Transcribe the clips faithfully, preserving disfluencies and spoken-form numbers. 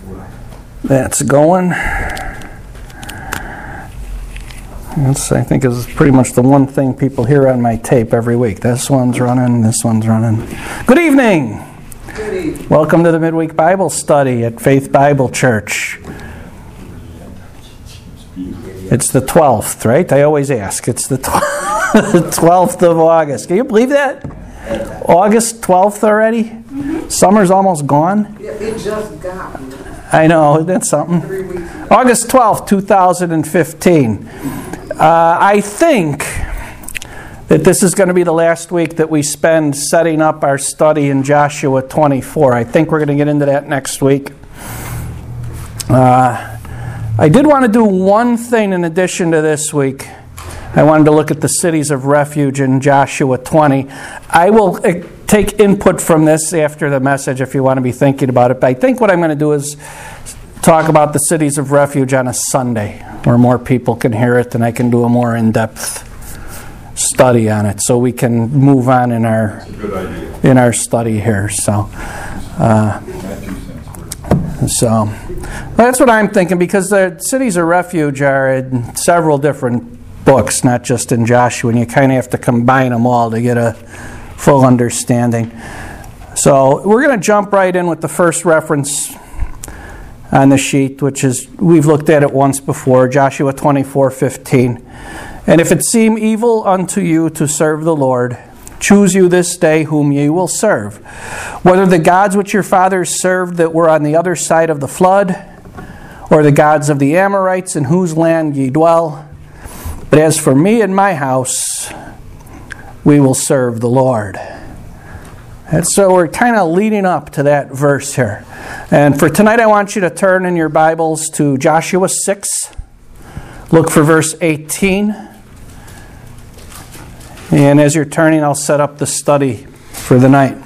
That's going. That's, I think, is pretty much the one thing people hear on my tape every week. This one's running, this one's running. Good evening. Good evening. Welcome to the Midweek Bible Study at Faith Bible Church. It's the twelfth, right? I always ask. It's the twelfth of August. Can you believe that? August twelfth already? Mm-hmm. Summer's almost gone. Yeah, it just got me. I know, isn't that something? Three weeks. August twelfth, two thousand fifteen. Uh, I think that this is going to be the last week that we spend setting up our study in Joshua twenty-four. I think we're going to get into that next week. Uh, I did want to do one thing in addition to this week. I wanted to look at the cities of refuge in Joshua twenty. I will uh, take input from this after the message if you want to be thinking about it. But I think what I'm going to do is talk about the cities of refuge on a Sunday where more people can hear it and I can do a more in-depth study on it so we can move on in our in our study here. So, uh, so that's what I'm thinking, because the cities of refuge are in several different books, not just in Joshua, and you kind of have to combine them all to get a full understanding. So we're going to jump right in with the first reference on the sheet, which is, we've looked at it once before, Joshua twenty-four fifteen. And if it seem evil unto you to serve the Lord, choose you this day whom ye will serve, whether the gods which your fathers served that were on the other side of the flood, or the gods of the Amorites in whose land ye dwell. But as for me and my house, we will serve the Lord. And so we're kind of leading up to that verse here. And for tonight, I want you to turn in your Bibles to Joshua six. Look for verse eighteen. And as you're turning, I'll set up the study for the night.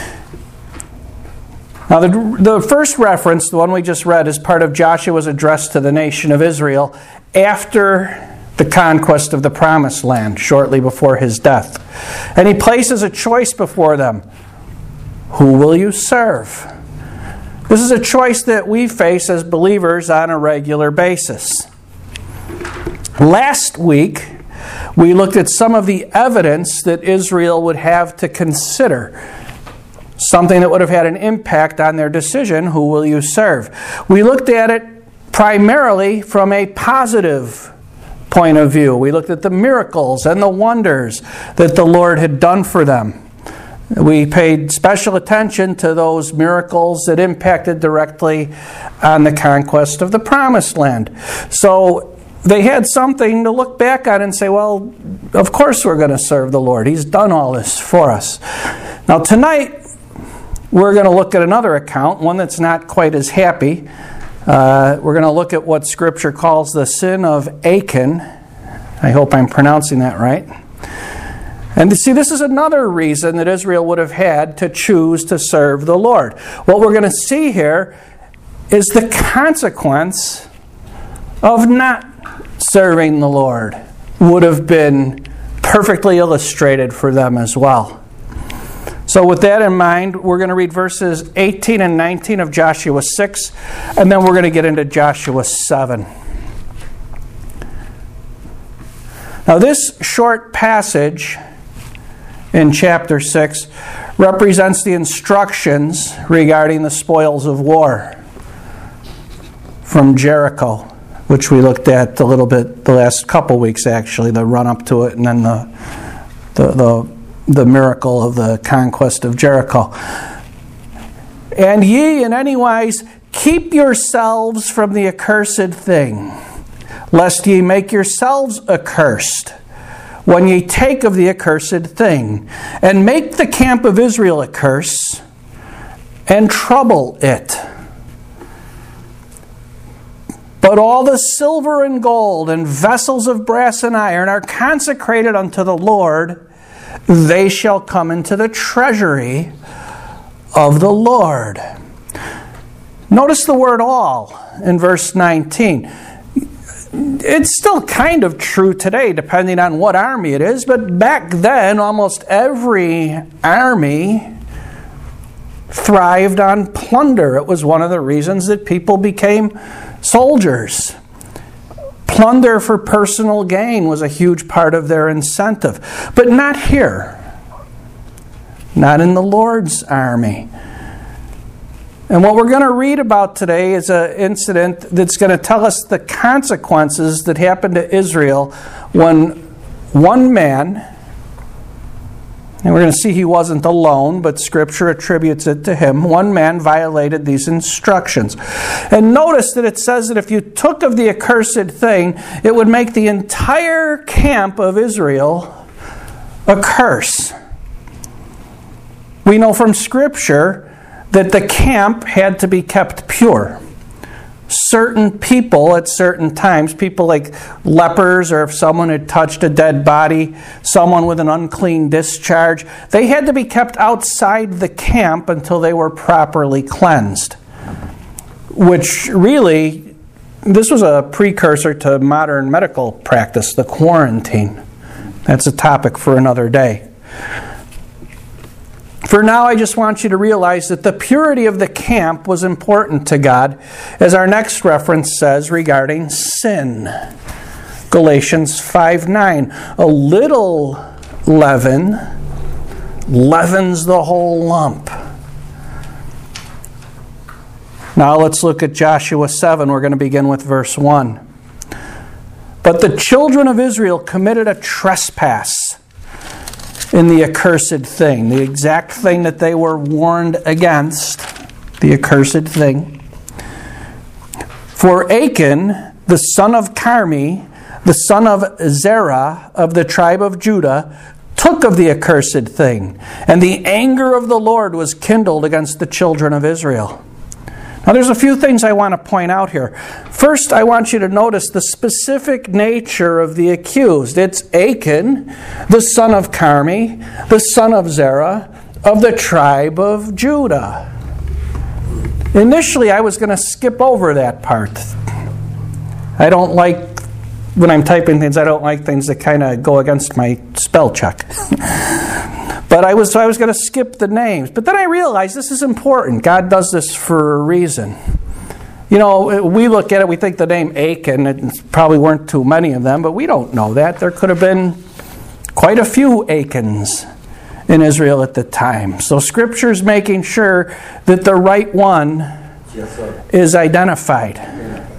Now, the, the first reference, the one we just read, is part of Joshua's address to the nation of Israel after the conquest of the Promised Land, shortly before his death. And he places a choice before them. Who will you serve? This is a choice that we face as believers on a regular basis. Last week, we looked at some of the evidence that Israel would have to consider. Something that would have had an impact on their decision, who will you serve? We looked at it primarily from a positive point of view. We looked at the miracles and the wonders that the Lord had done for them. We paid special attention to those miracles that impacted directly on the conquest of the Promised Land. So they had something to look back on and say, well, of course we're going to serve the Lord. He's done all this for us. Now tonight, we're going to look at another account, one that's not quite as happy. Uh, we're going to look at what Scripture calls the sin of Achan. I hope I'm pronouncing that right. And to see, this is another reason that Israel would have had to choose to serve the Lord. What we're going to see here is the consequence of not serving the Lord would have been perfectly illustrated for them as well. So with that in mind, we're going to read verses eighteen and nineteen of Joshua six, and then we're going to get into Joshua seven. Now this short passage in chapter six represents the instructions regarding the spoils of war from Jericho, which we looked at a little bit the last couple weeks, actually, the run-up to it, and then the the the, the miracle of the conquest of Jericho. And ye in any wise keep yourselves from the accursed thing, lest ye make yourselves accursed when ye take of the accursed thing, and make the camp of Israel a curse, and trouble it. But all the silver and gold and vessels of brass and iron are consecrated unto the Lord. They shall come into the treasury of the Lord. Notice the word all in verse nineteen. It's still kind of true today, depending on what army it is, but back then, almost every army thrived on plunder. It was one of the reasons that people became soldiers. Plunder for personal gain was a huge part of their incentive. But not here. Not in the Lord's army. And what we're going to read about today is an incident that's going to tell us the consequences that happened to Israel when one man, and we're going to see he wasn't alone, but Scripture attributes it to him, one man violated these instructions. And notice that it says that if you took of the accursed thing, it would make the entire camp of Israel a curse. We know from Scripture that the camp had to be kept pure. Certain people at certain times, people like lepers, or if someone had touched a dead body, someone with an unclean discharge, they had to be kept outside the camp until they were properly cleansed. Which really, this was a precursor to modern medical practice, the quarantine. That's a topic for another day. For now, I just want you to realize that the purity of the camp was important to God, as our next reference says regarding sin. Galatians five nine. A little leaven leavens the whole lump. Now let's look at Joshua seven. We're going to begin with verse one. But the children of Israel committed a trespass in the accursed thing, the exact thing that they were warned against, the accursed thing. For Achan, the son of Carmi, the son of Zerah of the tribe of Judah, took of the accursed thing, and the anger of the Lord was kindled against the children of Israel. Now there's a few things I want to point out here. First, I want you to notice the specific nature of the accused. It's Achan, the son of Carmi, the son of Zerah, of the tribe of Judah. Initially, I was going to skip over that part. I don't like, when I'm typing things, I don't like things that kind of go against my spell check. But I was so I was going to skip the names. But then I realized this is important. God does this for a reason. You know, we look at it, we think the name Achan, and probably weren't too many of them, but we don't know that. There could have been quite a few Achans in Israel at the time. So Scripture's making sure that the right one yes, is identified. Yeah.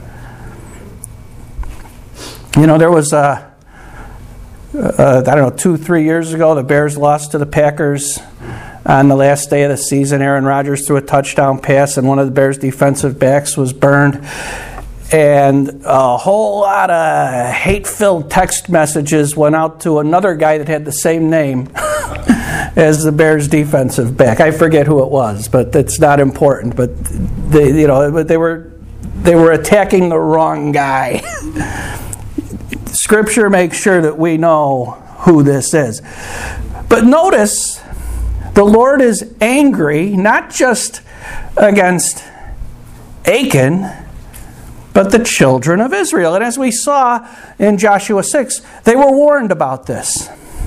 You know, there was a Uh, I don't know, two, three years ago, the Bears lost to the Packers on the last day of the season. Aaron Rodgers threw a touchdown pass, and one of the Bears' defensive backs was burned. And a whole lot of hate-filled text messages went out to another guy that had the same name as the Bears' defensive back. I forget who it was, but it's not important. But they, you know, they were they were attacking the wrong guy. Scripture makes sure that we know who this is. But notice, the Lord is angry, not just against Achan, but the children of Israel. And as we saw in Joshua six, they were warned about this.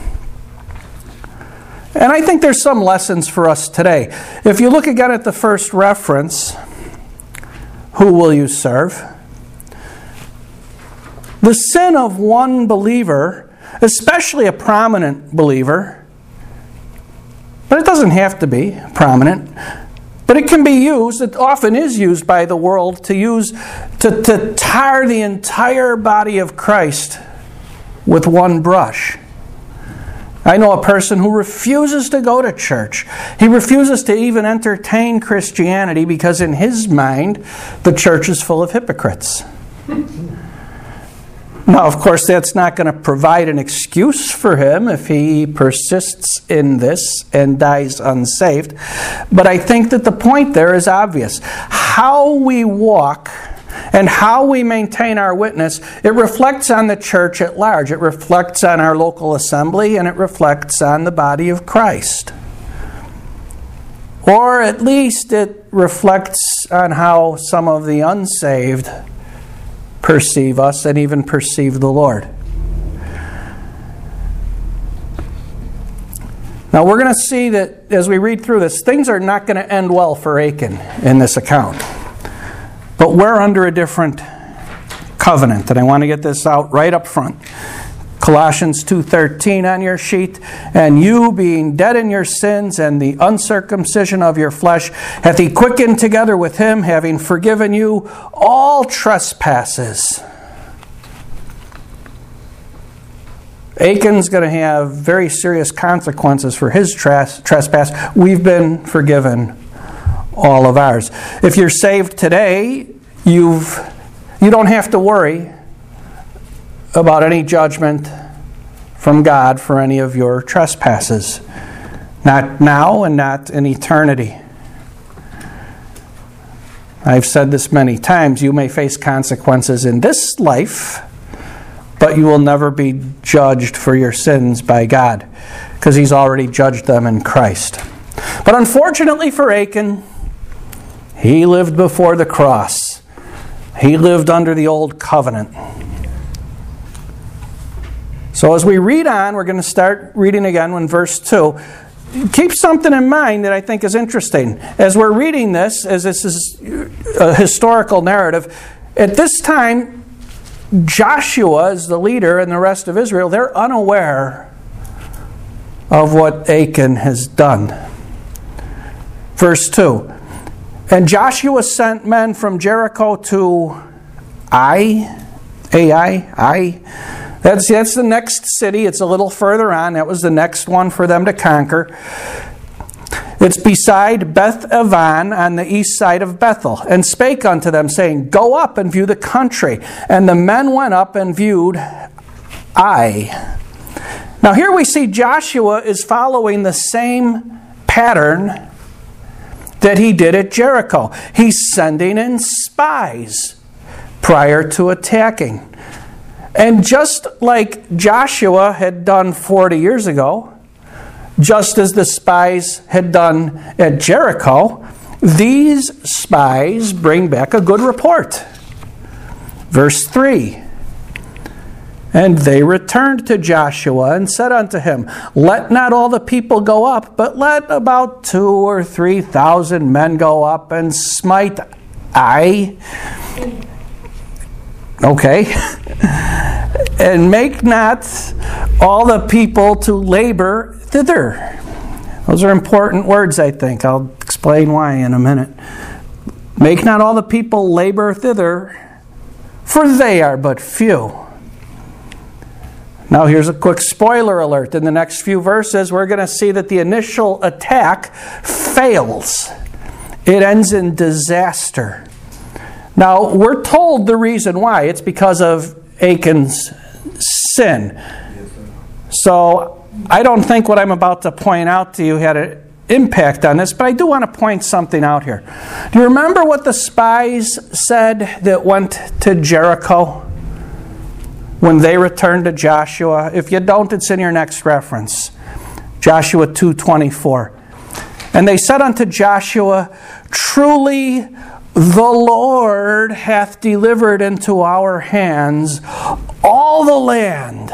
And I think there's some lessons for us today. If you look again at the first reference, who will you serve? The sin of one believer, especially a prominent believer, but it doesn't have to be prominent, but it can be used, it often is used by the world to use to, to tar the entire body of Christ with one brush. I know a person who refuses to go to church. He refuses to even entertain Christianity because in his mind, the church is full of hypocrites. Now, of course, that's not going to provide an excuse for him if he persists in this and dies unsaved. But I think that the point there is obvious. How we walk and how we maintain our witness, it reflects on the church at large. It reflects on our local assembly, and it reflects on the body of Christ. Or at least it reflects on how some of the unsaved perceive us and even perceive the Lord. Now we're going to see that as we read through this, things are not going to end well for Achan in this account. But we're under a different covenant, and I want to get this out right up front. Colossians two thirteen on your sheet. And you, being dead in your sins and the uncircumcision of your flesh, hath he quickened together with him, having forgiven you all trespasses. Achan's going to have very serious consequences for his tres- trespass. We've been forgiven all of ours. If you're saved today, you've you don't have to worry about any judgment from God for any of your trespasses. Not now and not in eternity. I've said this many times. You may face consequences in this life, but you will never be judged for your sins by God, because He's already judged them in Christ. But unfortunately for Achan, he lived before the cross. He lived under the old covenant. So as we read on, we're going to start reading again in verse two. Keep something in mind that I think is interesting. As we're reading this, as this is a historical narrative, at this time, Joshua is the leader and the rest of Israel. They're unaware of what Achan has done. Verse two. And Joshua sent men from Jericho to Ai, Ai, Ai. That's, that's the next city. It's a little further on. That was the next one for them to conquer. It's beside Beth Aven on the east side of Bethel, and spake unto them, saying, Go up and view the country. And the men went up and viewed Ai. Now here we see Joshua is following the same pattern that he did at Jericho. He's sending in spies prior to attacking. And just like Joshua had done forty years ago, just as the spies had done at Jericho, these spies bring back a good report. Verse three. And they returned to Joshua and said unto him, Let not all the people go up, but let about two or three thousand men go up and smite Ai. Okay. And make not all the people to labor thither. Those are important words, I think. I'll explain why in a minute. Make not all the people labor thither, for they are but few. Now here's a quick spoiler alert. In the next few verses, we're going to see that the initial attack fails. It ends in disaster. Now, we're told the reason why. It's because of Achan's sin. So, I don't think what I'm about to point out to you had an impact on this, but I do want to point something out here. Do you remember what the spies said that went to Jericho when they returned to Joshua? If you don't, it's in your next reference. Joshua two twenty-four. And they said unto Joshua, Truly the Lord hath delivered into our hands all the land,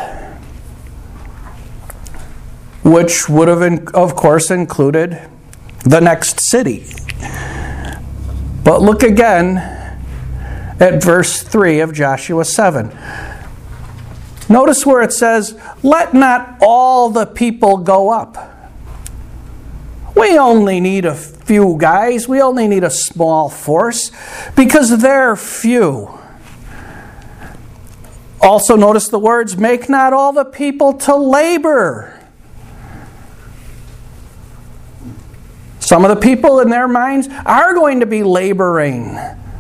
which would have, of course, included the next city. But look again at verse three of Joshua seven. Notice where it says, Let not all the people go up. We only need a few guys. We only need a small force because they're few. Also notice the words, Make not all the people to labor. Some of the people in their minds are going to be laboring.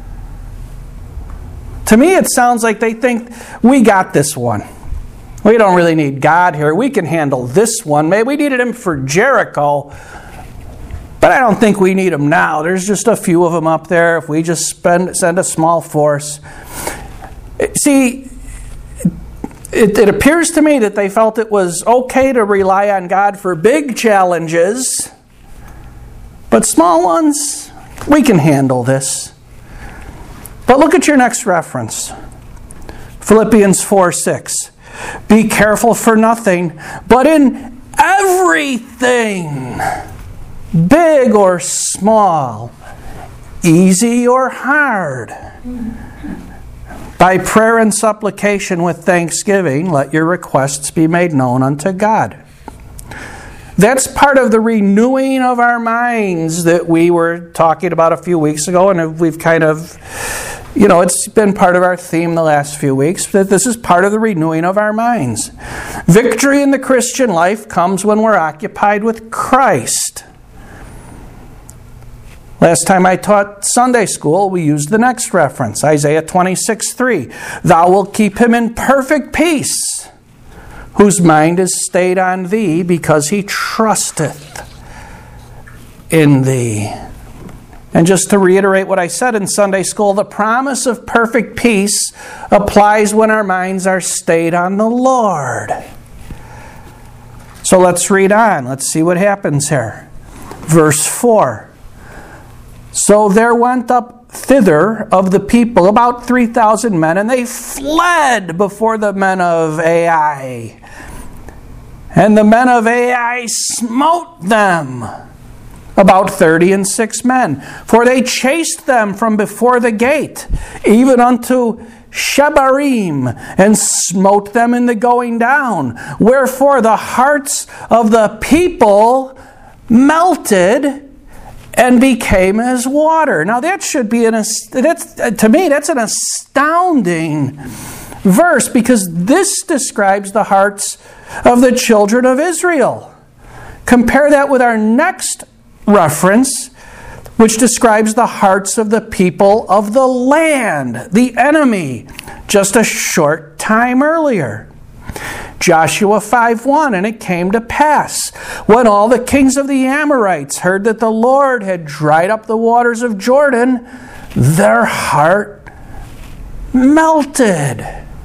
To me, it sounds like they think, we got this one. We don't really need God here. We can handle this one. Maybe we needed him for Jericho, but I don't think we need him now. There's just a few of them up there. If we just spend, send a small force. See, it, it appears to me that they felt it was okay to rely on God for big challenges, but small ones, we can handle this. But look at your next reference. Philippians four six. Be careful for nothing, but in everything anything, big or small, easy or hard, by prayer and supplication with thanksgiving, let your requests be made known unto God. That's part of the renewing of our minds that we were talking about a few weeks ago, and we've kind of, you know, it's been part of our theme the last few weeks, that this is part of the renewing of our minds. Victory in the Christian life comes when we're occupied with Christ. Last time I taught Sunday school, we used the next reference, Isaiah twenty-six three. Thou wilt keep him in perfect peace, whose mind is stayed on thee, because he trusteth in thee. And just to reiterate what I said in Sunday school, the promise of perfect peace applies when our minds are stayed on the Lord. So let's read on. Let's see what happens here. Verse four. So there went up thither of the people about three thousand men, and they fled before the men of Ai. And the men of Ai smote them, about thirty and six men. For they chased them from before the gate, even unto Shebarim, and smote them in the going down. Wherefore the hearts of the people melted and became as water. Now that should be an that's to me that's an astounding verse, because this describes the hearts of the children of Israel. Compare that with our next reference, which describes the hearts of the people of the land, the enemy, just a short time earlier. Joshua five one, and it came to pass, when all the kings of the Amorites heard that the Lord had dried up the waters of Jordan, their heart melted.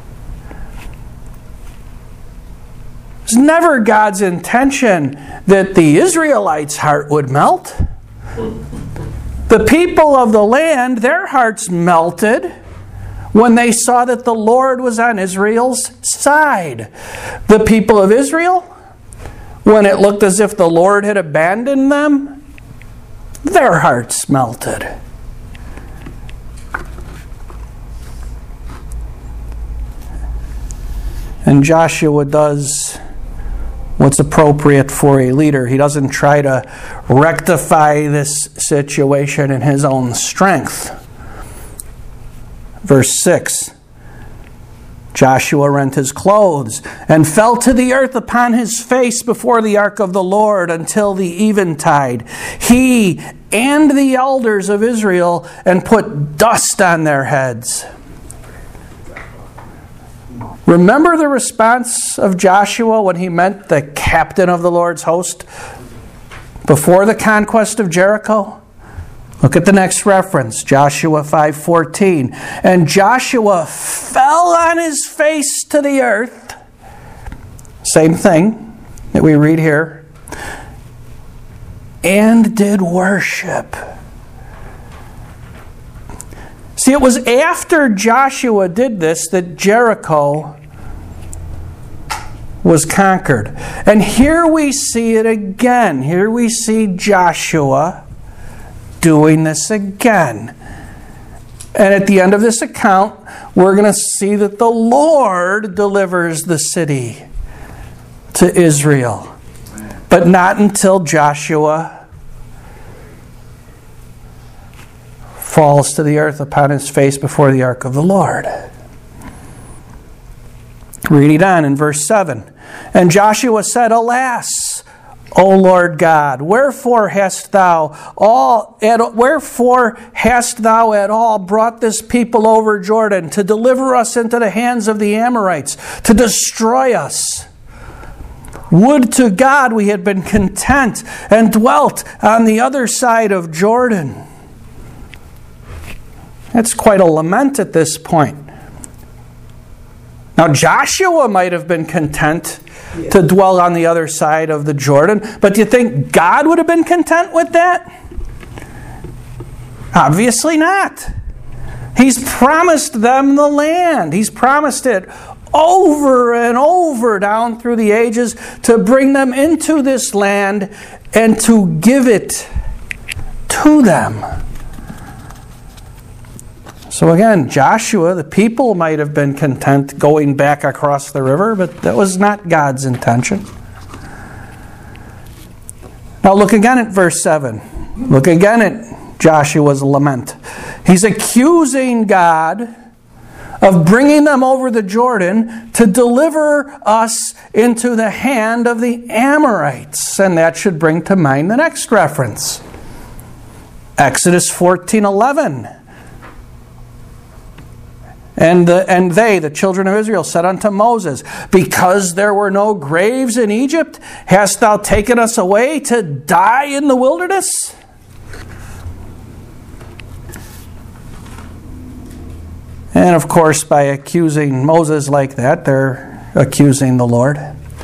It's never God's intention that the Israelites' heart would melt. The people of the land, their hearts melted when they saw that the Lord was on Israel's side. The people of Israel, when it looked as if the Lord had abandoned them, their hearts melted. And Joshua does what's appropriate for a leader. He doesn't try to rectify this situation in his own strength. Verse six, Joshua rent his clothes and fell to the earth upon his face before the ark of the Lord until the eventide, he and the elders of Israel, and put dust on their heads. Remember the response of Joshua when he met the captain of the Lord's host before the conquest of Jericho? Look at the next reference, Joshua five fourteen. And Joshua fell on his face to the earth. Same thing that we read here. And did worship. See, it was after Joshua did this that Jericho was conquered. And here we see it again. Here we see Joshua doing this again. And at the end of this account, we're going to see that the Lord delivers the city to Israel. But not until Joshua falls to the earth upon his face before the ark of the Lord. Read it on in verse seven. And Joshua said, Alas, O Lord God, wherefore hast thou all at, wherefore hast thou at all brought this people over Jordan to deliver us into the hands of the Amorites, to destroy us? Would to God we had been content and dwelt on the other side of Jordan. That's quite a lament at this point. Now Joshua might have been content yeah. to dwell on the other side of the Jordan, but do you think God would have been content with that? Obviously not. He's promised them the land. He's promised it over and over down through the ages to bring them into this land and to give it to them. So again, Joshua, the people might have been content going back across the river, but that was not God's intention. Now look again at verse seven. Look again at Joshua's lament. He's accusing God of bringing them over the Jordan to deliver us into the hand of the Amorites. And that should bring to mind the next reference. Exodus fourteen eleven. And, the, and they, the children of Israel, said unto Moses, because there were no graves in Egypt, hast thou taken us away to die in the wilderness? And of course, by accusing Moses like that, they're accusing the Lord.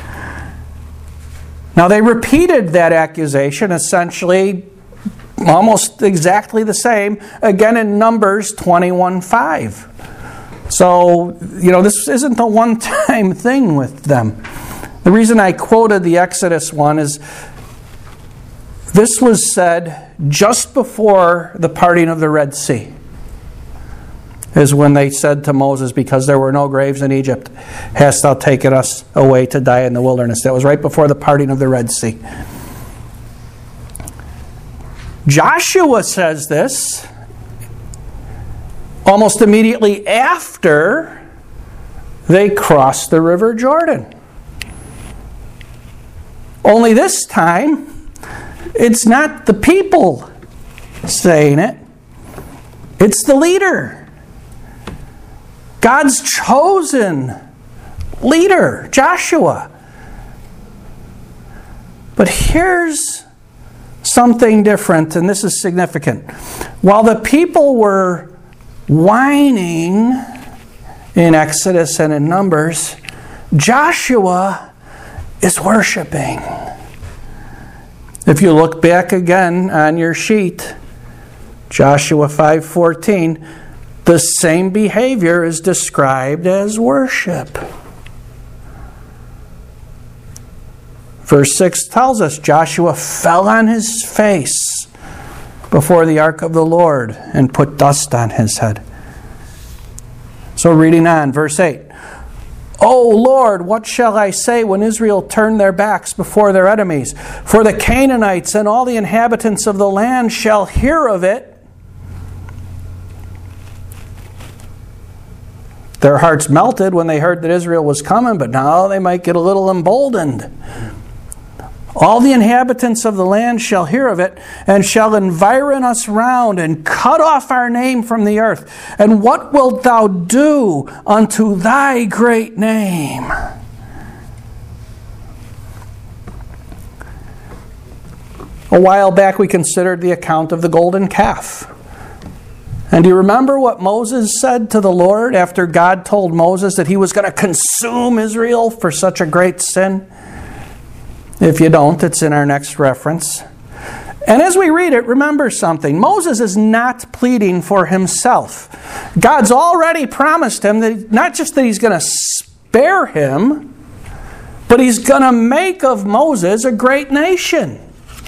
Now, they repeated that accusation, essentially almost exactly the same, again in Numbers twenty-one five. So, you know, this isn't a one-time thing with them. The reason I quoted the Exodus one is this was said just before the parting of the Red Sea. Is when they said to Moses, because there were no graves in Egypt, hast thou taken us away to die in the wilderness. That was right before the parting of the Red Sea. Joshua says this almost immediately after they crossed the River Jordan. Only this time, it's not the people saying it. It's the leader. God's chosen leader, Joshua. But here's something different, and this is significant. While the people were whining in Exodus and in Numbers, Joshua is worshiping. If you look back again on your sheet, Joshua five fourteen, the same behavior is described as worship. Verse six tells us Joshua fell on his face before the ark of the Lord and put dust on his head. So reading on, verse eight. O Lord, what shall I say when Israel turn their backs before their enemies? For the Canaanites and all the inhabitants of the land shall hear of it. Their hearts melted when they heard that Israel was coming, but now they might get a little emboldened. All the inhabitants of the land shall hear of it, and shall environ us round, and cut off our name from the earth. And what wilt thou do unto thy great name? A while back we considered the account of the golden calf. And do you remember what Moses said to the Lord after God told Moses that he was going to consume Israel for such a great sin? If you don't, it's in our next reference. And as we read it, remember something. Moses is not pleading for himself. God's already promised him that not just that he's going to spare him, but he's going to make of Moses a great nation.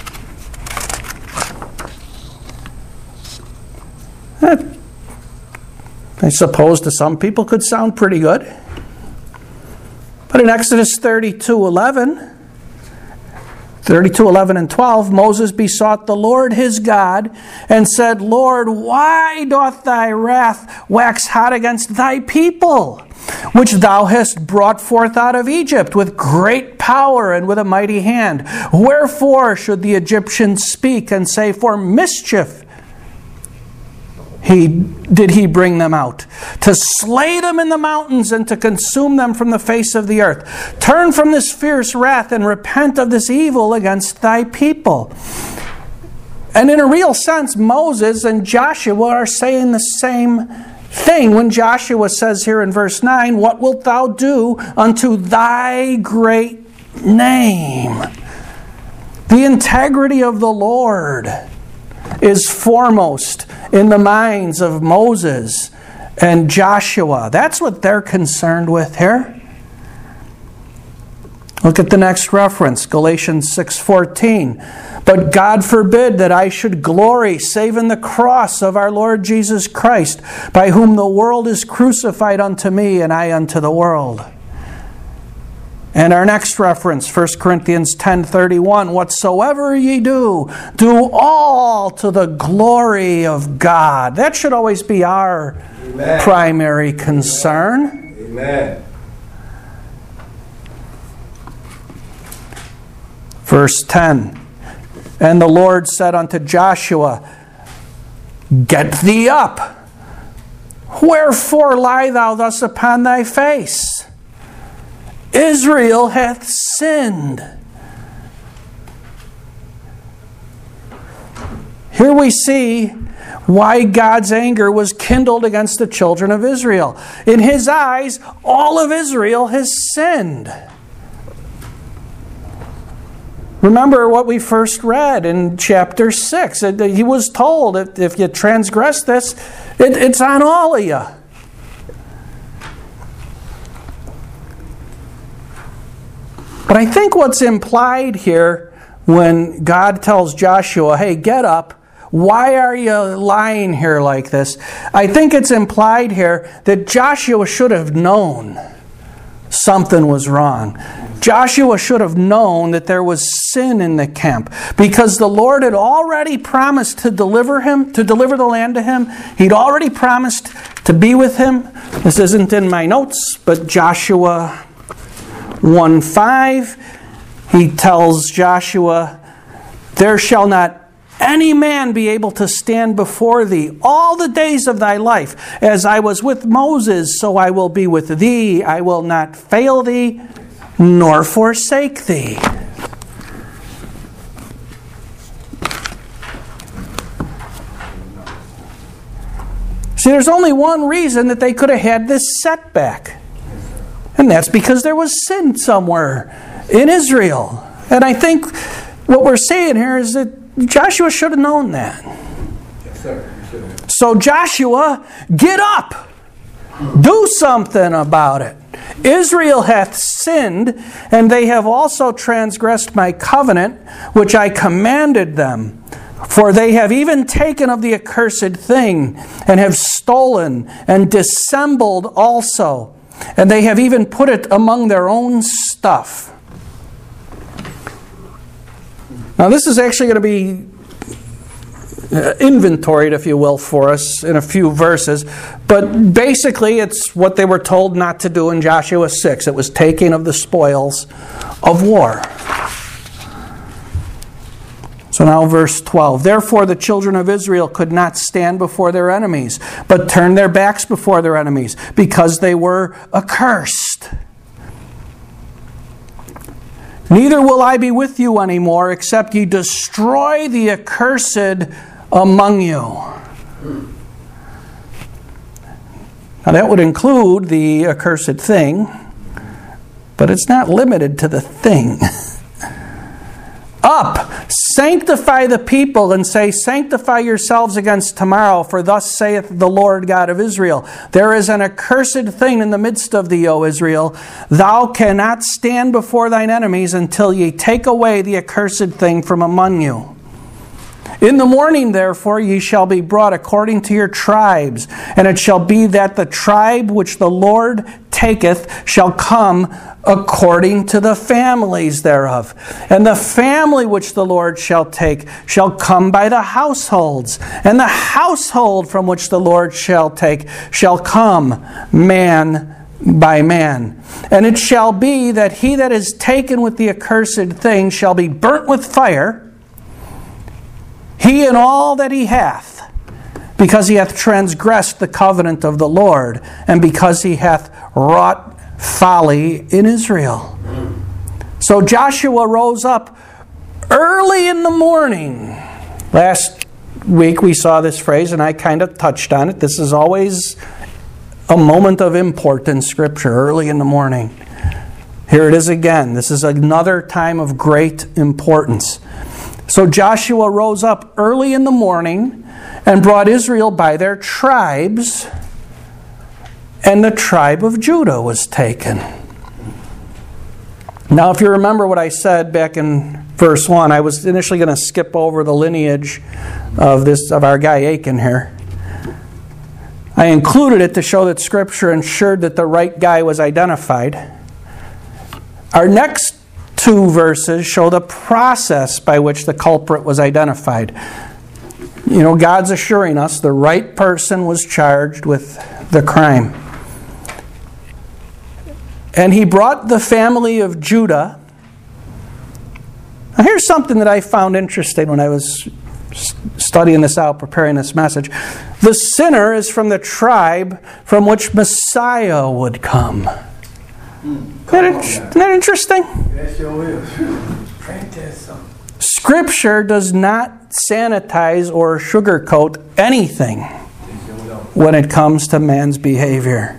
That, I suppose to some people could sound pretty good. But in Exodus thirty-two eleven, thirty-two eleven and twelve, Moses besought the Lord his God and said, Lord, why doth thy wrath wax hot against thy people, which thou hast brought forth out of Egypt with great power and with a mighty hand? Wherefore should the Egyptians speak and say, for mischief He did he bring them out, to slay them in the mountains and to consume them from the face of the earth? Turn from this fierce wrath and repent of this evil against thy people. And in a real sense, Moses and Joshua are saying the same thing when Joshua says here in verse nine, what wilt thou do unto thy great name? The integrity of the Lord is foremost in the minds of Moses and Joshua. That's what they're concerned with here. Look at the next reference, Galatians six fourteen. But God forbid that I should glory save in the cross of our Lord Jesus Christ, by whom the world is crucified unto me, and I unto the world. And our next reference, First Corinthians ten thirty-one. Whatsoever ye do, do all to the glory of God. That should always be our Amen. Primary concern. Amen. Verse ten. And the Lord said unto Joshua, Get thee up. Wherefore lie thou thus upon thy face? Israel hath sinned. Here we see why God's anger was kindled against the children of Israel. In His eyes, all of Israel has sinned. Remember what we first read in chapter six. He was told, if, if you transgress this, it, it's on all of you. But I think what's implied here when God tells Joshua, hey, get up, why are you lying here like this? I think it's implied here that Joshua should have known something was wrong. Joshua should have known that there was sin in the camp, because the Lord had already promised to deliver him, to deliver the land to him. He'd already promised to be with him. This isn't in my notes, but Joshua one five, he tells Joshua, there shall not any man be able to stand before thee all the days of thy life. As I was with Moses, so I will be with thee. I will not fail thee, nor forsake thee. See, there's only one reason that they could have had this setback. And that's because there was sin somewhere in Israel. And I think what we're saying here is that Joshua should have known that. Yes, sir. So Joshua, get up. Do something about it. Israel hath sinned, and they have also transgressed my covenant, which I commanded them. For they have even taken of the accursed thing, and have stolen, and dissembled also. And they have even put it among their own stuff. Now this is actually going to be uh, inventoried, if you will, for us in a few verses. But basically it's what they were told not to do in Joshua six. It was taking of the spoils of war. So now verse twelve. Therefore the children of Israel could not stand before their enemies, but turned their backs before their enemies, because they were accursed. Neither will I be with you anymore, except ye destroy the accursed among you. Now that would include the accursed thing, but it's not limited to the thing. Up, sanctify the people, and say, sanctify yourselves against tomorrow, for thus saith the Lord God of Israel, there is an accursed thing in the midst of thee, O Israel. Thou cannot stand before thine enemies until ye take away the accursed thing from among you. In the morning, therefore, ye shall be brought according to your tribes, and it shall be that the tribe which the Lord taketh shall come according to the families thereof. And the family which the Lord shall take shall come by the households. And the household from which the Lord shall take shall come man by man. And it shall be that he that is taken with the accursed thing shall be burnt with fire, he and all that he hath, because he hath transgressed the covenant of the Lord, and because he hath wrought folly in Israel. So Joshua rose up early in the morning. Last week we saw this phrase, and I kind of touched on it. This is always a moment of import in Scripture, early in the morning. Here it is again. This is another time of great importance. So Joshua rose up early in the morning and brought Israel by their tribes and the tribe of Judah was taken. Now, if you remember what I said back in verse one, I was initially going to skip over the lineage of this of our guy Achan here. I included it to show that Scripture ensured that the right guy was identified. Our next two verses show the process by which the culprit was identified. You know, God's assuring us the right person was charged with the crime. And he brought the family of Judah. Now here's something that I found interesting when I was studying this out, preparing this message. The sinner is from the tribe from which Messiah would come. Isn't that, isn't that interesting? That sure is. Ain't that something? Scripture does not sanitize or sugarcoat anything when it comes to man's behavior.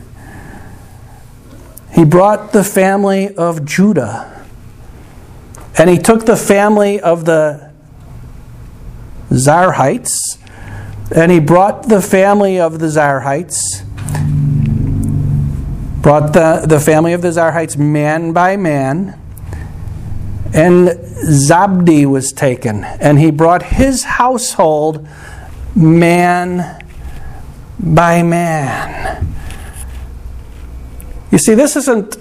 He brought the family of Judah, and he took the family of the Zarhites, and he brought the family of the Zarhites, brought the, the family of the Zarhites man by man, and Zabdi was taken, and he brought his household man by man. You see, this isn't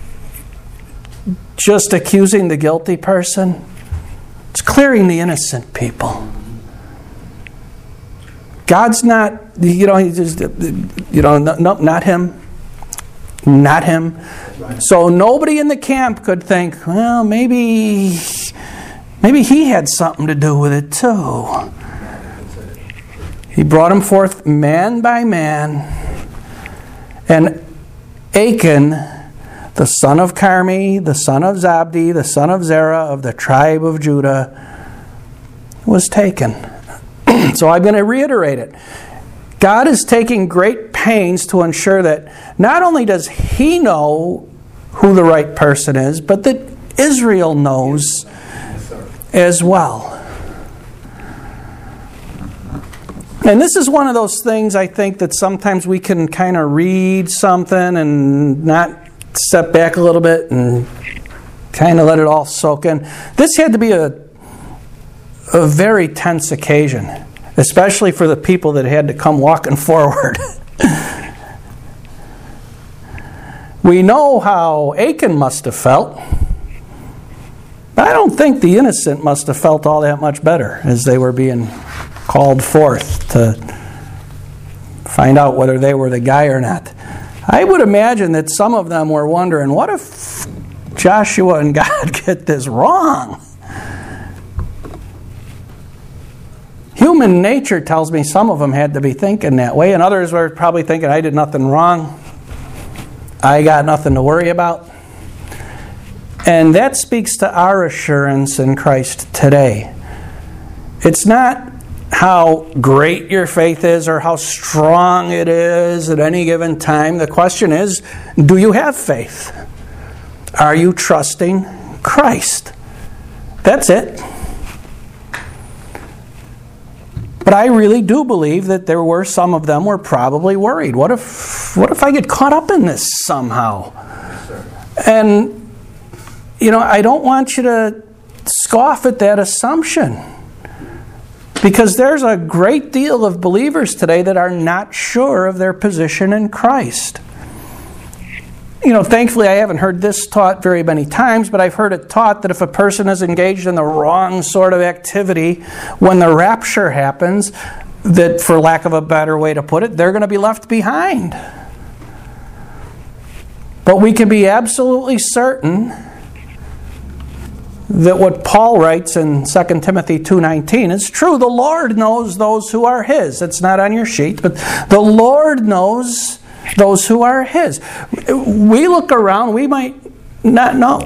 just accusing the guilty person. It's clearing the innocent people. God's not, you know, he just, you know, no, no, not him, not him. So nobody in the camp could think, well, maybe, maybe he had something to do with it too. He brought him forth man by man, and Achan, the son of Carmi, the son of Zabdi, the son of Zerah of the tribe of Judah, was taken. So I'm going to reiterate it. God is taking great pains to ensure that not only does He know who the right person is, but that Israel knows as well. And this is one of those things I think that sometimes we can kind of read something and not step back a little bit and kind of let it all soak in. This had to be a, a very tense occasion, especially for the people that had to come walking forward. We know how Achan must have felt. But I don't think the innocent must have felt all that much better as they were being called forth to find out whether they were the guy or not. I would imagine that some of them were wondering, what if Joshua and God get this wrong? Human nature tells me some of them had to be thinking that way, and others were probably thinking, I did nothing wrong. I got nothing to worry about. And that speaks to our assurance in Christ today. It's not how great your faith is or how strong it is at any given time. The question is, do you have faith? Are you trusting Christ? That's it. But I really do believe that there were some of them were probably worried. What if what if I get caught up in this somehow? And, you know, I don't want you to scoff at that assumption. Because there's a great deal of believers today that are not sure of their position in Christ. You know, thankfully I haven't heard this taught very many times, but I've heard it taught that if a person is engaged in the wrong sort of activity, when the rapture happens, that, for lack of a better way to put it, they're going to be left behind. But we can be absolutely certain that what Paul writes in Second Timothy two nineteen is true. The Lord knows those who are His. It's not on your sheet, but the Lord knows those who are His. We look around, we might not know.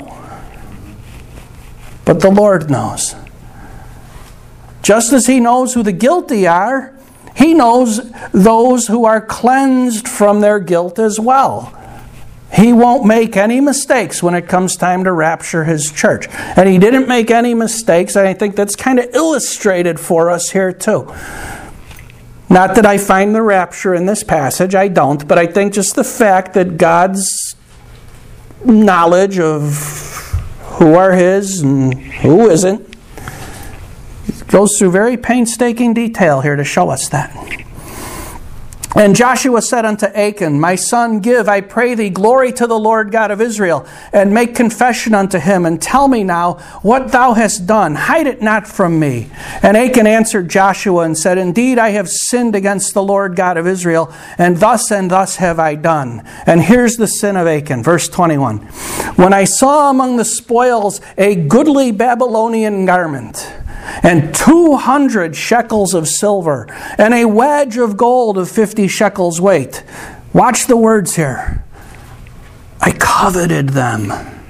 But the Lord knows. Just as He knows who the guilty are, He knows those who are cleansed from their guilt as well. He won't make any mistakes when it comes time to rapture His church. And He didn't make any mistakes, and I think that's kind of illustrated for us here too. Not that I find the rapture in this passage, I don't, but I think just the fact that God's knowledge of who are His and who isn't goes through very painstaking detail here to show us that. And Joshua said unto Achan, My son, give, I pray thee, glory to the Lord God of Israel, and make confession unto him, and tell me now what thou hast done. Hide it not from me. And Achan answered Joshua and said, Indeed, I have sinned against the Lord God of Israel, and thus and thus have I done. And here's the sin of Achan, verse twenty-one. When I saw among the spoils a goodly Babylonian garment, and two hundred shekels of silver, and a wedge of gold of fifty shekels weight. Watch the words here. I coveted them.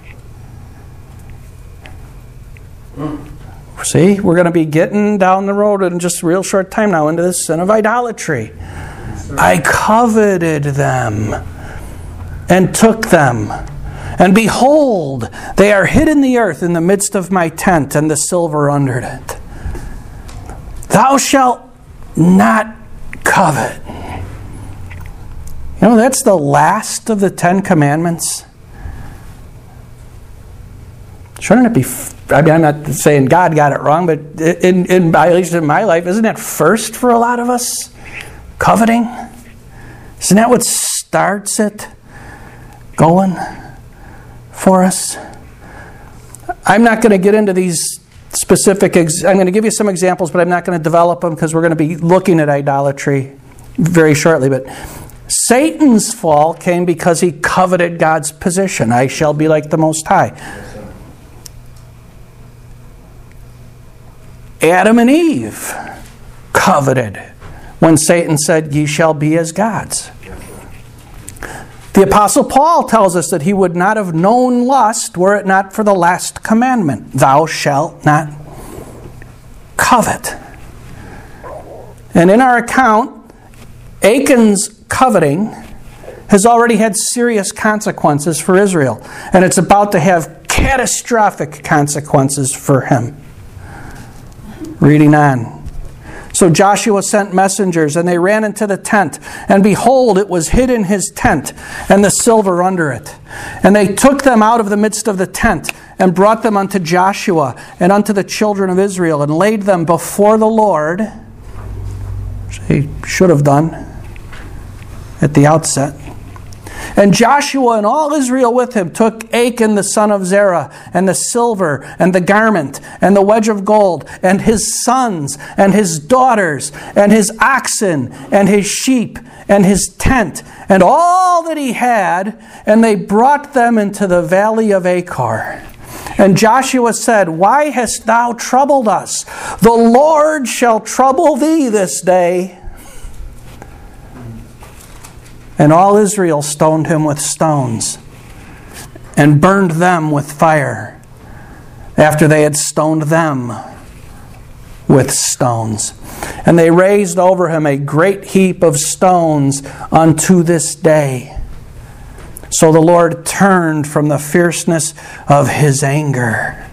See, we're going to be getting down the road in just a real short time now into this sin of idolatry. I coveted them and took them. And behold, they are hid in the earth in the midst of my tent, and the silver under it. Thou shalt not covet. You know, that's the last of the Ten Commandments. Shouldn't it be... I mean, I'm not saying God got it wrong, but in, in, at least in my life, isn't that first for a lot of us? Coveting? Isn't that what starts it going for us? I'm not going to get into these specific... Ex- I'm going to give you some examples, but I'm not going to develop them because we're going to be looking at idolatry very shortly. But Satan's fall came because he coveted God's position. I shall be like the Most High. Adam and Eve coveted when Satan said, Ye shall be as gods. The Apostle Paul tells us that he would not have known lust were it not for the last commandment. Thou shalt not covet. And in our account, Achan's coveting has already had serious consequences for Israel. And it's about to have catastrophic consequences for him. Reading on. So Joshua sent messengers, and they ran into the tent. And behold, it was hid in his tent, and the silver under it. And they took them out of the midst of the tent, and brought them unto Joshua, and unto the children of Israel, and laid them before the Lord, which he should have done at the outset. And Joshua and all Israel with him took Achan the son of Zerah, and the silver, and the garment, and the wedge of gold, and his sons, and his daughters, and his oxen, and his sheep, and his tent, and all that he had, and they brought them into the valley of Achor. And Joshua said, Why hast thou troubled us? The Lord shall trouble thee this day. And all Israel stoned him with stones, and burned them with fire, after they had stoned them with stones. And they raised over him a great heap of stones unto this day. So the Lord turned from the fierceness of his anger.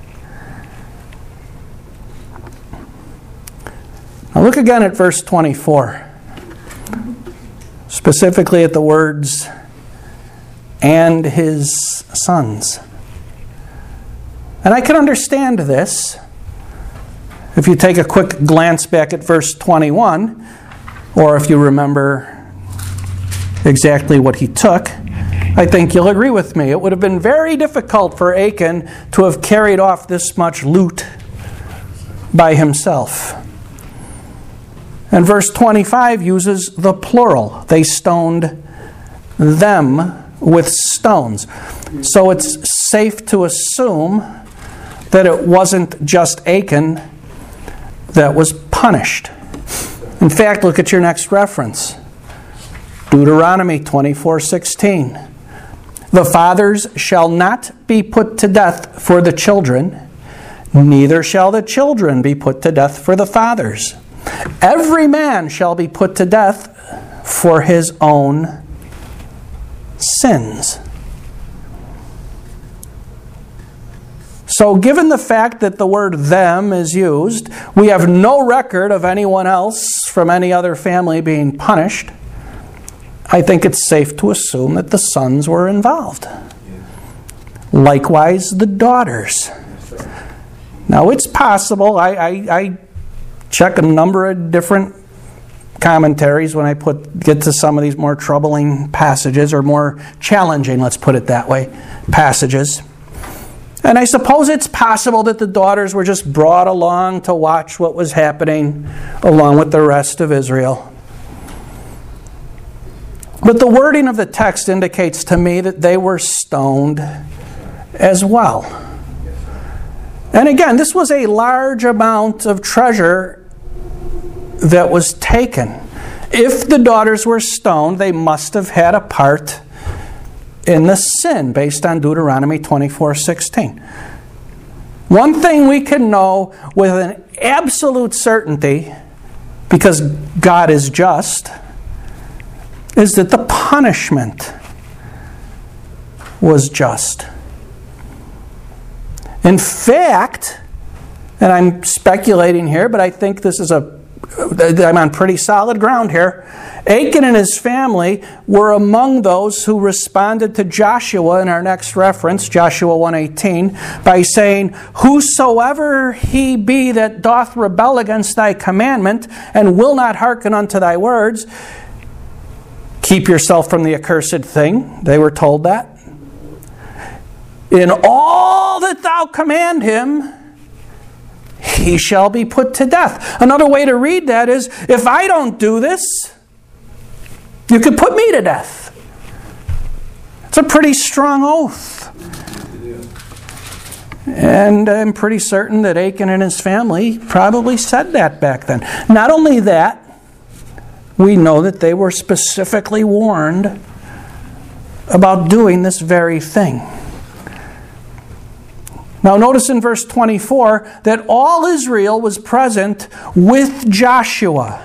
Now look again at verse twenty-four. Specifically at the words, and his sons. And I can understand this. If you take a quick glance back at verse twenty-one, or if you remember exactly what he took, I think you'll agree with me. It would have been very difficult for Achan to have carried off this much loot by himself. And verse twenty-five uses the plural. They stoned them with stones. So it's safe to assume that it wasn't just Achan that was punished. In fact, look at your next reference. Deuteronomy twenty-four sixteen. The fathers shall not be put to death for the children, neither shall the children be put to death for the fathers. Every man shall be put to death for his own sins. So given the fact that the word them is used, we have no record of anyone else from any other family being punished. I think it's safe to assume that the sons were involved. Likewise, the daughters. Now, it's possible. I, I, I check a number of different commentaries when I put get to some of these more troubling passages, or more challenging, let's put it that way, passages. And I suppose it's possible that the daughters were just brought along to watch what was happening along with the rest of Israel. But the wording of the text indicates to me that they were stoned as well. And again, this was a large amount of treasure that was taken. If the daughters were stoned, they must have had a part in the sin, based on Deuteronomy twenty-four sixteen. One thing we can know with an absolute certainty, because God is just, is that the punishment was just. In fact, and I'm speculating here, but I think this is a, I'm on pretty solid ground here, Achan and his family were among those who responded to Joshua in our next reference, Joshua one eighteen, by saying, "Whosoever he be that doth rebel against thy commandment, and will not hearken unto thy words, keep yourself from the accursed thing." They were told that. "In all that thou command him, he shall be put to death." Another way to read that is, if I don't do this, you could put me to death. It's a pretty strong oath. And I'm pretty certain that Achan and his family probably said that back then. Not only that, we know that they were specifically warned about doing this very thing. Now notice in verse twenty-four that all Israel was present with Joshua.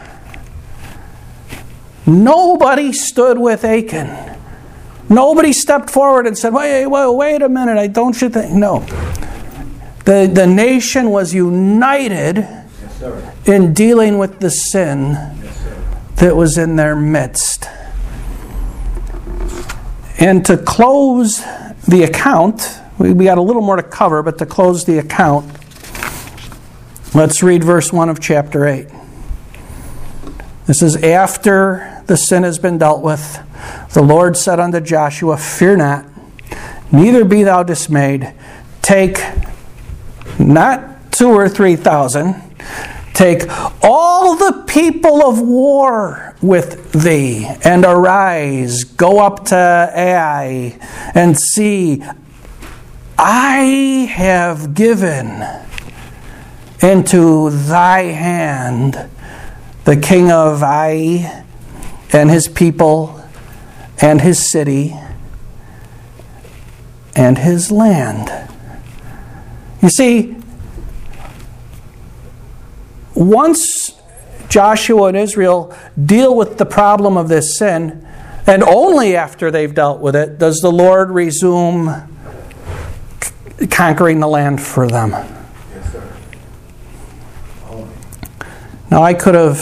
Nobody stood with Achan. Nobody stepped forward and said, wait, wait, wait a minute, I don't you think? No. The, the nation was united yes, sir. in dealing with the sin yes, sir. that was in their midst. And to close the account, we, we got a little more to cover, but to close the account, let's read verse one of chapter eight. This is after the sin has been dealt with. The Lord said unto Joshua, "Fear not, neither be thou dismayed. Take not two or three thousand, take all the people of war with thee, and arise, go up to Ai, and see, I have given into thy hand the king of Ai, and his people, and his city, and his land." You see, once Joshua and Israel deal with the problem of this sin, and only after they've dealt with it, does the Lord resume conquering the land for them. Yes, sir. Only. Now I could have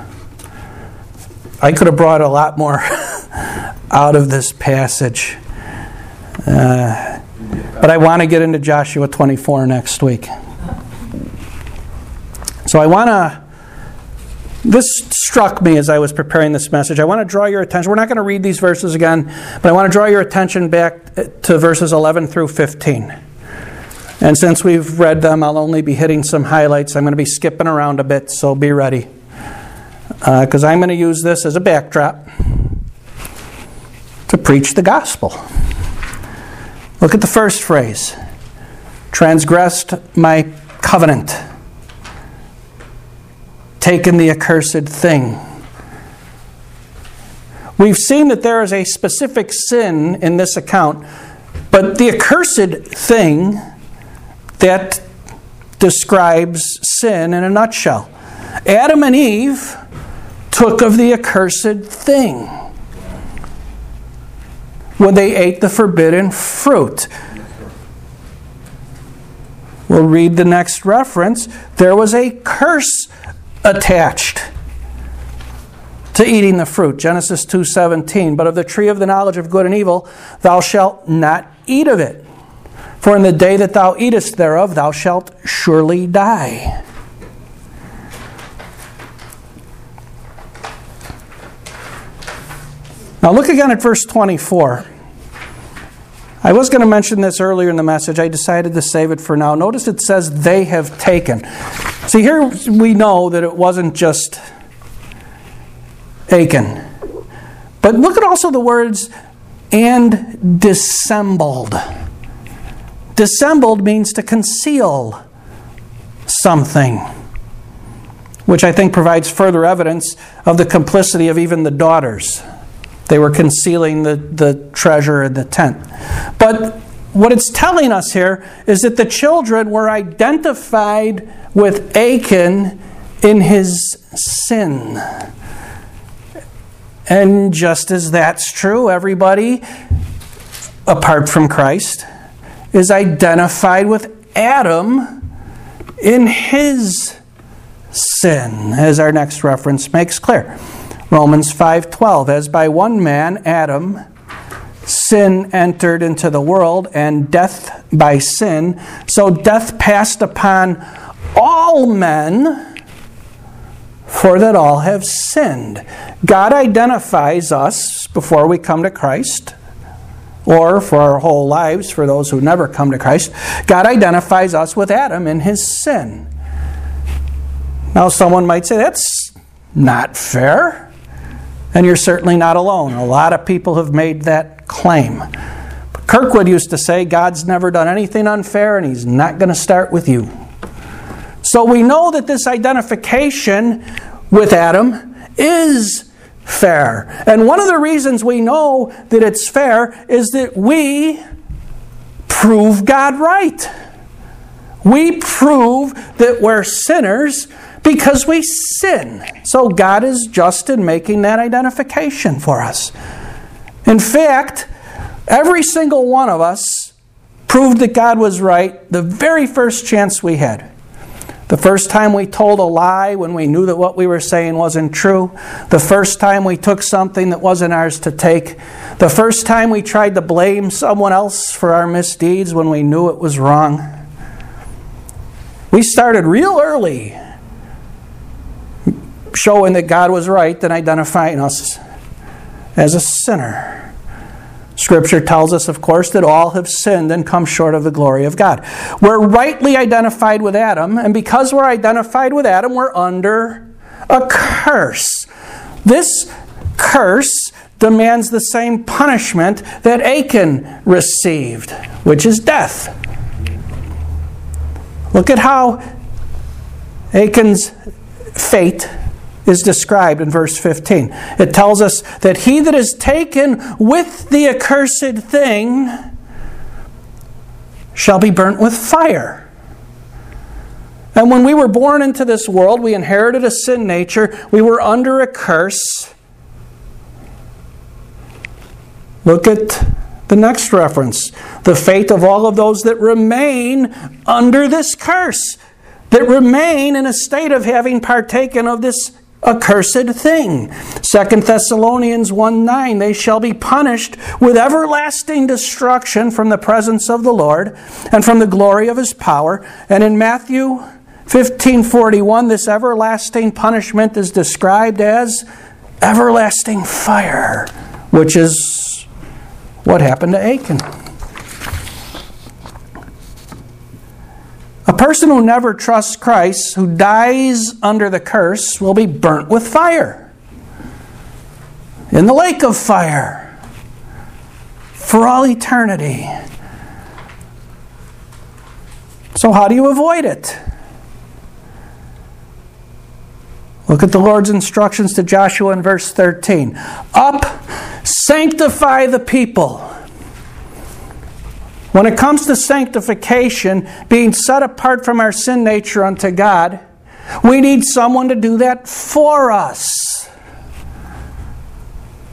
I could have brought a lot more out of this passage. Uh, but I want to get into Joshua twenty-four next week. So I want to, this struck me as I was preparing this message. I want to draw your attention. We're not going to read these verses again, but I want to draw your attention back to verses eleven through fifteen. And since we've read them, I'll only be hitting some highlights. I'm going to be skipping around a bit, so be ready. Because uh, I'm going to use this as a backdrop to preach the gospel. Look at the first phrase. Transgressed my covenant. Taken the accursed thing. We've seen that there is a specific sin in this account, but the accursed thing that describes sin in a nutshell. Adam and Eve took of the accursed thing when they ate the forbidden fruit. We'll read the next reference. There was a curse attached to eating the fruit. Genesis two seventeen. But of the tree of the knowledge of good and evil, thou shalt not eat of it. For in the day that thou eatest thereof, thou shalt surely die. Now look again at verse twenty-four. I was going to mention this earlier in the message. I decided to save it for now. Notice it says, they have taken. See, here we know that it wasn't just Achan. But look at also the words, and dissembled. Dissembled means to conceal something, which I think provides further evidence of the complicity of even the daughters. They were concealing the, the treasure in the tent. But what it's telling us here is that the children were identified with Achan in his sin. And just as that's true, everybody, apart from Christ, is identified with Adam in his sin, as our next reference makes clear. Romans five twelve, as by one man, Adam, sin entered into the world, and death by sin, so death passed upon all men, for that all have sinned. God identifies us before we come to Christ, or for our whole lives, for those who never come to Christ. God identifies us with Adam in his sin. Now someone might say, that's not fair. And you're certainly not alone. A lot of people have made that claim. But Kirkwood used to say, God's never done anything unfair, and he's not going to start with you. So we know that this identification with Adam is fair. And one of the reasons we know that it's fair is that we prove God right. We prove that we're sinners because we sin. So God is just in making that identification for us. In fact, every single one of us proved that God was right the very first chance we had. The first time we told a lie when we knew that what we were saying wasn't true. The first time we took something that wasn't ours to take. The first time we tried to blame someone else for our misdeeds when we knew it was wrong. We started real early showing that God was right and identifying us as a sinner. Scripture tells us, of course, that all have sinned and come short of the glory of God. We're rightly identified with Adam, and because we're identified with Adam, we're under a curse. This curse demands the same punishment that Achan received, which is death. Look at how Achan's fate is described in verse fifteen. It tells us that he that is taken with the accursed thing shall be burnt with fire. And when we were born into this world, we inherited a sin nature. We were under a curse. Look at the next reference. The fate of all of those that remain under this curse, that remain in a state of having partaken of this accursed thing. Second Thessalonians one nine, they shall be punished with everlasting destruction from the presence of the Lord and from the glory of his power. And in Matthew fifteen forty-one, this everlasting punishment is described as everlasting fire, which is what happened to Achan. A person who never trusts Christ, who dies under the curse, will be burnt with fire in the lake of fire for all eternity. So how do you avoid it? Look at the Lord's instructions to Joshua in verse thirteen. Up, sanctify the people. When it comes to sanctification, being set apart from our sin nature unto God, we need someone to do that for us.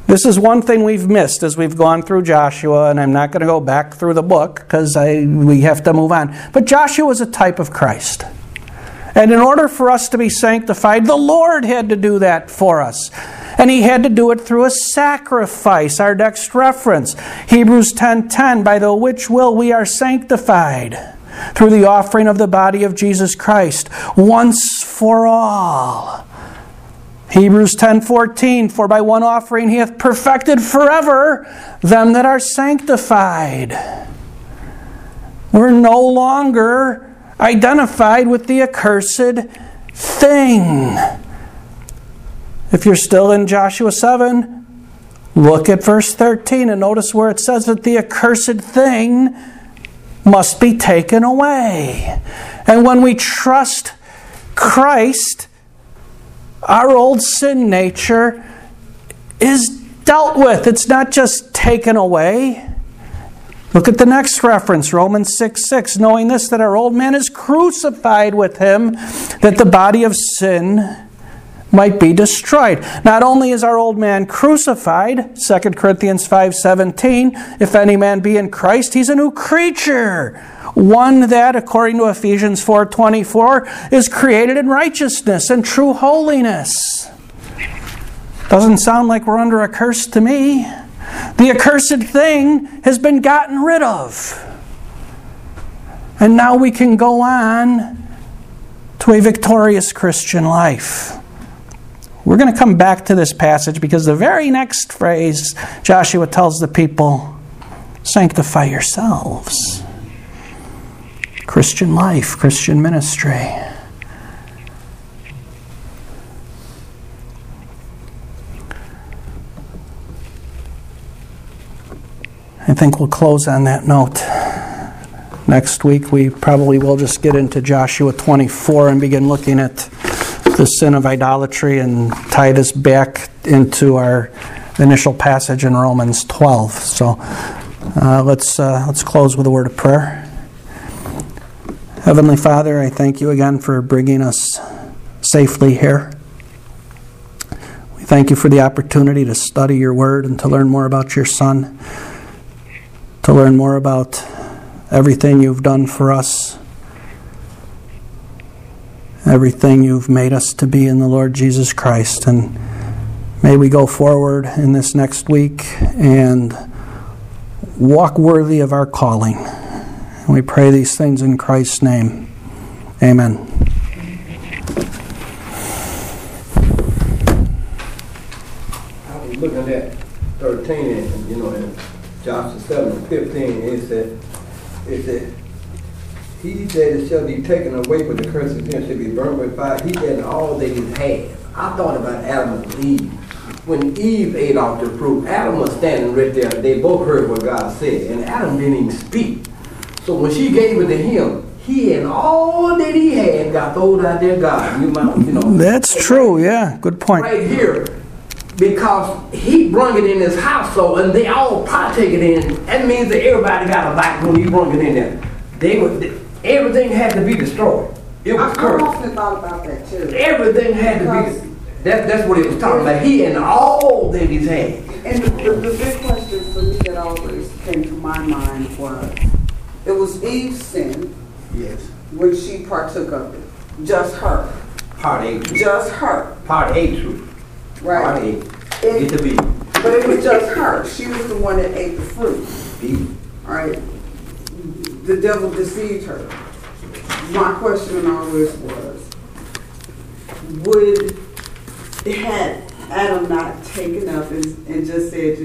This is one thing we've missed as we've gone through Joshua, and I'm not going to go back through the book because I we have to move on. But Joshua was a type of Christ. And in order for us to be sanctified, the Lord had to do that for us. And He had to do it through a sacrifice. Our next reference, Hebrews ten ten, by the which will we are sanctified, through the offering of the body of Jesus Christ, once for all. Hebrews ten fourteen, for by one offering He hath perfected forever them that are sanctified. We're no longer identified with the accursed thing. If you're still in Joshua seven, look at verse thirteen and notice where it says that the accursed thing must be taken away. And when we trust Christ, our old sin nature is dealt with. It's not just taken away. Look at the next reference, Romans six six. Knowing this, that our old man is crucified with Him, that the body of sin might be destroyed. Not only is our old man crucified, Second Corinthians five seventeen, if any man be in Christ, he's a new creature. One that, according to Ephesians four twenty-four, is created in righteousness and true holiness. Doesn't sound like we're under a curse to me. The accursed thing has been gotten rid of. And now we can go on to a victorious Christian life. We're going to come back to this passage because the very next phrase, Joshua tells the people, sanctify yourselves. Christian life, Christian ministry. I think we'll close on that note. Next week we probably will just get into Joshua twenty-four and begin looking at the sin of idolatry and tie this back into our initial passage in Romans twelve. So uh, let's uh, let's close with a word of prayer. Heavenly Father, I thank You again for bringing us safely here. We thank You for the opportunity to study Your Word and to learn more about Your Son, to learn more about everything You've done for us, everything You've made us to be in the Lord Jesus Christ. And may we go forward in this next week and walk worthy of our calling. And we pray these things in Christ's name. Amen. I was looking at thirteen, and you know, in Joshua seven and fifteen, it said, it said, He said it shall be taken away, but the curse of him shall be burned with fire. He had all that he had. I thought about Adam and Eve. When Eve ate off the fruit, Adam was standing right there. They both heard what God said, and Adam didn't even speak. So when she gave it to him, he and all that he had got thrown out there, God. You might, you know. That's true, yeah. Good point. Right here, because he brung it in his household, and they all partake it in. That means that everybody got a bite when he brung it in there. They were, everything had to be destroyed. It was I, cursed. I often thought about that too. Everything had to be. That, that's what it was talking about. He and all that he's had. And the, the, the big question for me that always came to my mind was, it was Eve's sin Yes. when she partook of it. Just her. Part A. Just her. Part A truth. Right. Part A. It- Get the B. But it was just her. She was the one that ate the fruit. B. All right. The devil deceived her. My question always was, would had Adam not taken up and, and just said,